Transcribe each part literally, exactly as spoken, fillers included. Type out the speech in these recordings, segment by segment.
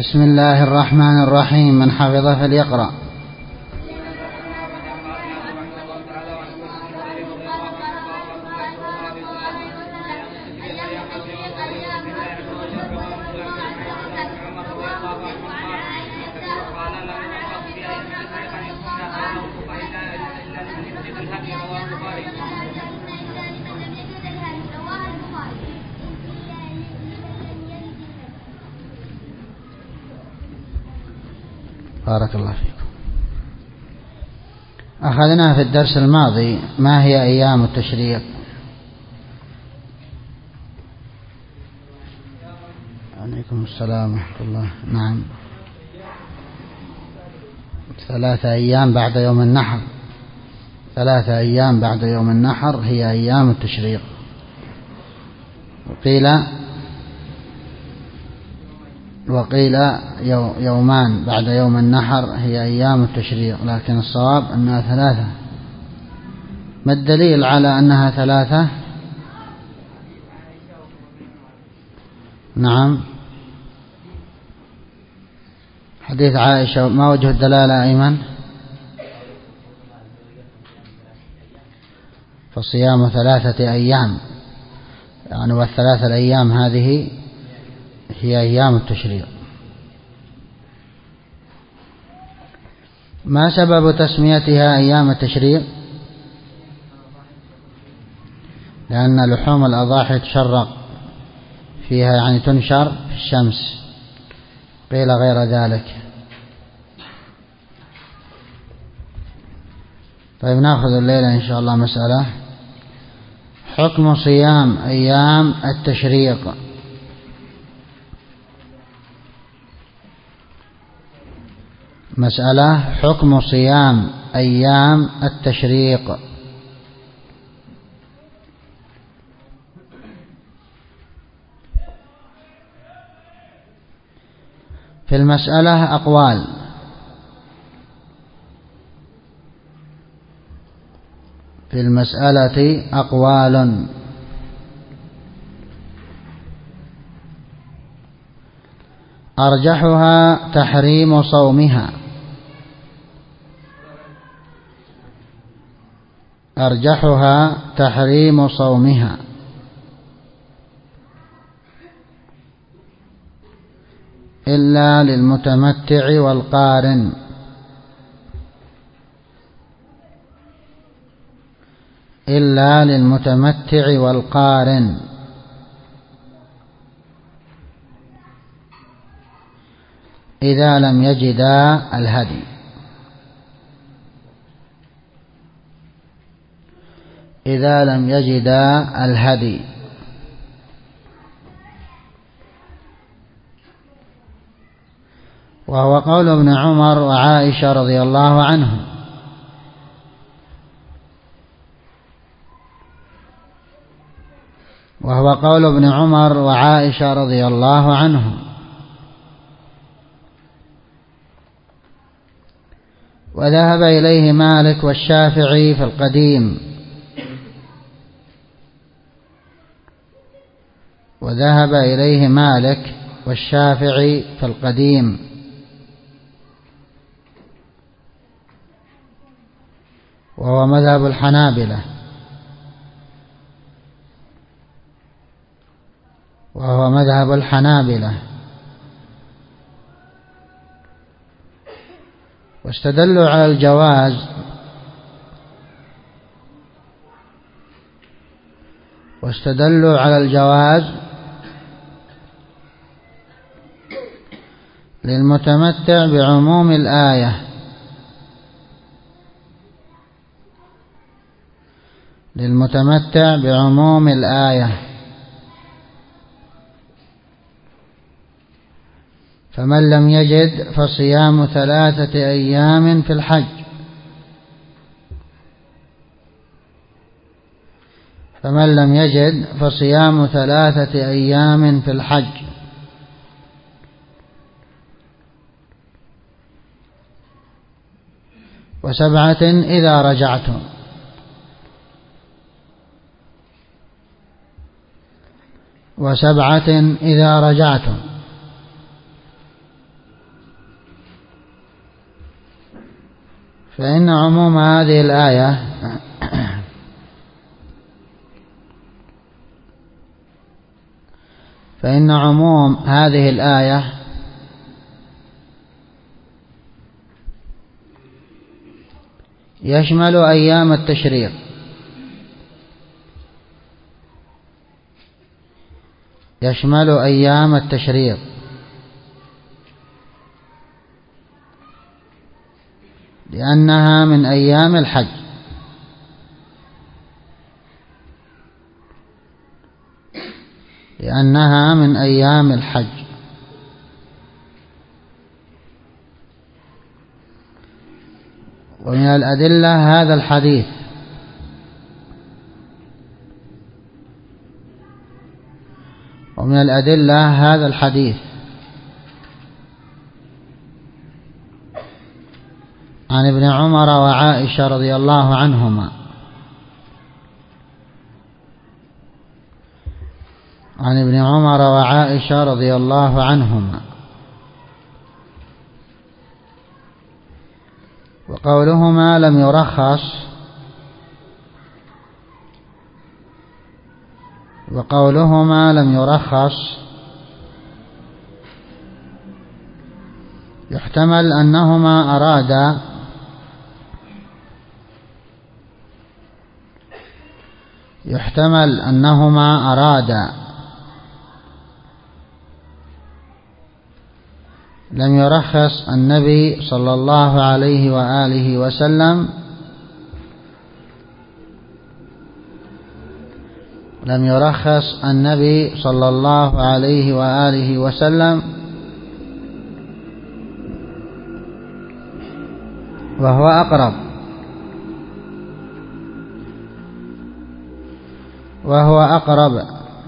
بسم الله الرحمن الرحيم. من حفظ فليقرأ. بارك الله فيكم. أخذنا في الدرس الماضي ما هي أيام التشريق. عليكم السلام ورحمة الله. نعم، ثلاثة أيام بعد يوم النحر. ثلاثة أيام بعد يوم النحر هي أيام التشريق. وقيل وقيل يومان بعد يوم النحر هي أيام التشريق، لكن الصواب أنها ثلاثة. ما الدليل على أنها ثلاثة؟ نعم، حديث عائشة. ما وجه الدلالة أيمن؟ فصيام ثلاثة أيام، يعني والثلاثة الأيام هذه هي أيام التشريق. ما سبب تسميتها أيام التشريق؟ لأن لحوم الأضاحي تشرق فيها، يعني تنشر في الشمس. قيل غير ذلك. طيب، نأخذ الليلة إن شاء الله مسألة: حكم صيام أيام التشريق. مسألة: حكم صيام أيام التشريق. في المسألة أقوال. في المسألة أقوال. أرجحها تحريم صومها. أرجحها تحريم صومها، إلا للمتمتع والقارن. إلا للمتمتع والقارن إذا لم يجدا الهدي. إذا لم يجدا الهدي. وهو قول ابن عمر وعائشة رضي الله عنهم. وهو قول ابن عمر وعائشة رضي الله عنهم. وذهب إليه مالك والشافعي في القديم. وذهب إليه مالك والشافعي في القديم. وهو مذهب الحنابلة. وهو مذهب الحنابلة. واستدلوا على الجواز واستدلوا على الجواز للمتمتع بعموم الآية. للمتمتع بعموم الآية. فمن لم يجد فصيام ثلاثة أيام في الحج. فمن لم يجد فصيام ثلاثة أيام في الحج. وسبعة إذا رجعتم. وسبعة إذا رجعتم. فإن عموم هذه الآية فإن عموم هذه الآية يشمل أيام التشريق، يشمل أيام التشريق لأنها من أيام الحج، لأنها من أيام الحج. ومن الأدلة هذا الحديث، ومن الأدلة هذا الحديث عن ابن عمر وعائشة رضي الله عنهما عن ابن عمر وعائشة رضي الله عنهما وقولهما لم يرخص، وقولهما لم يرخص يحتمل أنهما أرادا يحتمل أنهما أرادا لم يرخص النبي صلى الله عليه وآله وسلم لم يرخص النبي صلى الله عليه وآله وسلم وهو أقرب وهو أقرب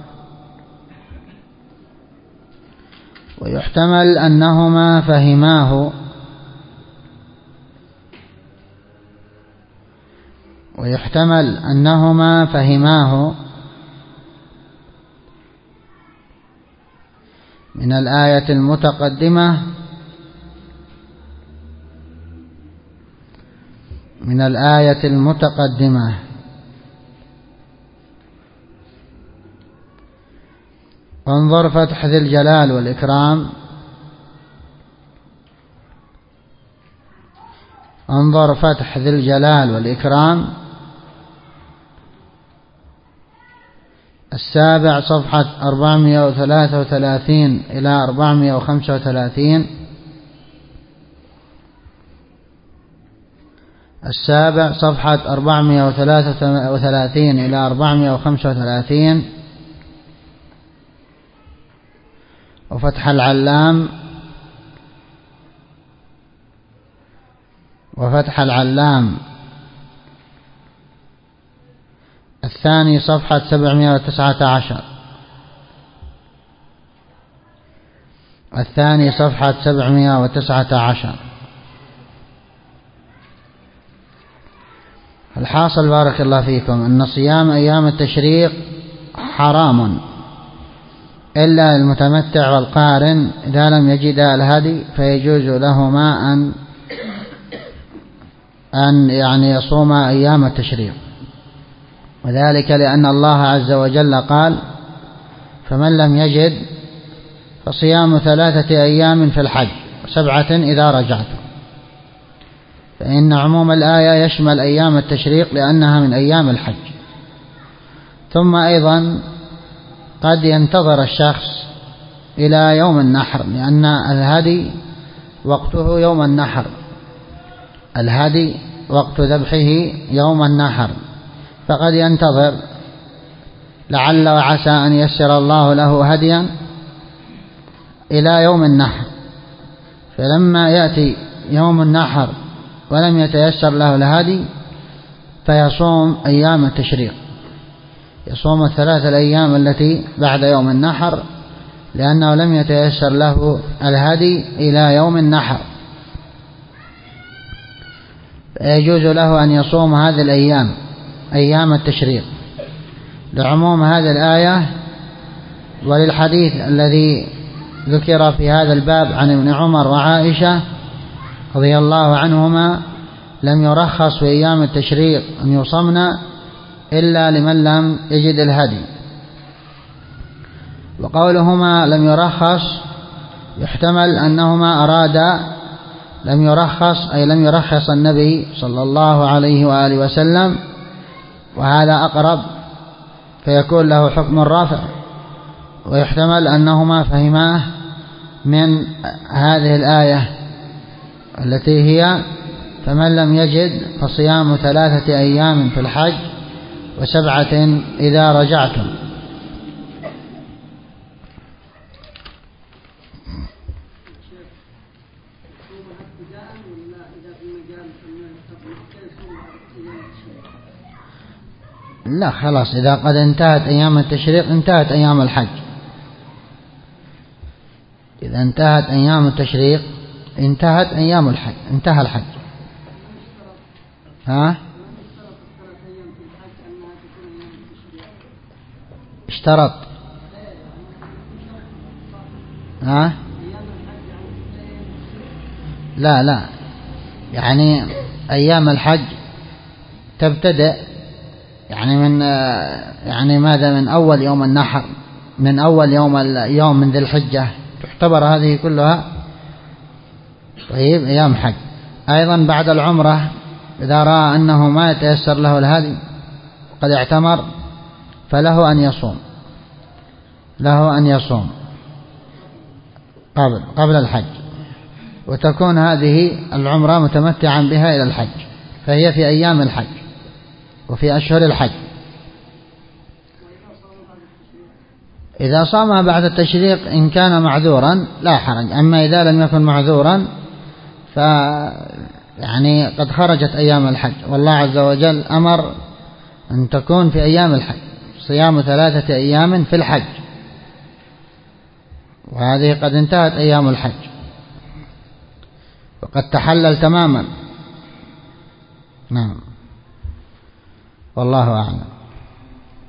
ويحتمل أنهما فهماه ويحتمل أنهما فهماه من الآية المتقدمة من الآية المتقدمة وانظر فتح ذي الجلال والإكرام انظر فتح ذي الجلال والإكرام السابع صفحة أربعمائة وثلاثة وثلاثين إلى أربعمائة وخمسة وثلاثين، السابع صفحة أربعمائة وثلاثة وثلاثين إلى أربعمائة وخمسة وثلاثين، وفتح العلام وفتح العلام الثاني صفحة سبعمائة وتسعة عشر، الثاني صفحة سبعمائة وتسعة عشر. الحاصل بارك الله فيكم أن صيام أيام التشريق حرام إلا المتمتع والقارن إذا لم يجدا الهدي، فيجوز لهما أن أن يعني يصوم أيام التشريق، وذلك لأن الله عز وجل قال: فمن لم يجد فصيام ثلاثة أيام في الحج وسبعة إذا رجعتم. فإن عموم الآية يشمل أيام التشريق لأنها من أيام الحج. ثم أيضا قد ينتظر الشخص إلى يوم النحر، لأن الهدي وقته يوم النحر، الهدي وقت ذبحه يوم النحر، فقد ينتظر لعل وعسى أن يسر الله له هديا إلى يوم النحر، فلما يأتي يوم النحر ولم يتيسر له الهدي فيصوم أيام التشريق، يصوم الثلاث الأيام التي بعد يوم النحر لأنه لم يتيسر له الهدي إلى يوم النحر، فيجوز له أن يصوم هذه الأيام أيام التشريق لعموم هذه الآية وللحديث الذي ذكر في هذا الباب عن ابن عمر وعائشة رضي الله عنهما لم يرخص في أيام التشريق أن يصمن إلا لمن لم يجد الهدي. وقولهما لم يرخص يحتمل أنهما أرادا لم يرخص أي لم يرخص النبي صلى الله عليه وآله وسلم، وهذا أقرب فيكون له حكم الرافع. ويحتمل أنهما فهماه من هذه الآية التي هي فمن لم يجد فصيام ثلاثة أيام في الحج وسبعة إذا رجعتم. لا خلاص، إذا قد انتهت أيام التشريق انتهت أيام الحج. إذا انتهت أيام التشريق انتهت أيام الحج، انتهى الحج. ها؟ اشترط. ها؟ لا لا، يعني أيام الحج تبتدأ يعني من يعني ماذا من أول يوم النحر، من أول يوم يوم من ذي الحجة، تعتبر هذه كلها طيب أيام حج. أيضا بعد العمرة إذا رأى أنه ما يتيسر له الهدي قد اعتمر فله أن يصوم، له أن يصوم قبل قبل الحج، وتكون هذه العمرة متمتعا بها إلى الحج، فهي في أيام الحج وفي أشهر الحج. إذا صام بعد التشريق إن كان معذورا لا حرج، أما إذا لم يكن معذورا ف يعني قد خرجت أيام الحج، والله عز وجل أمر أن تكون في أيام الحج صيام ثلاثة أيام في الحج، وهذه قد انتهت أيام الحج وقد تحلل تماما. نعم والله أعلم.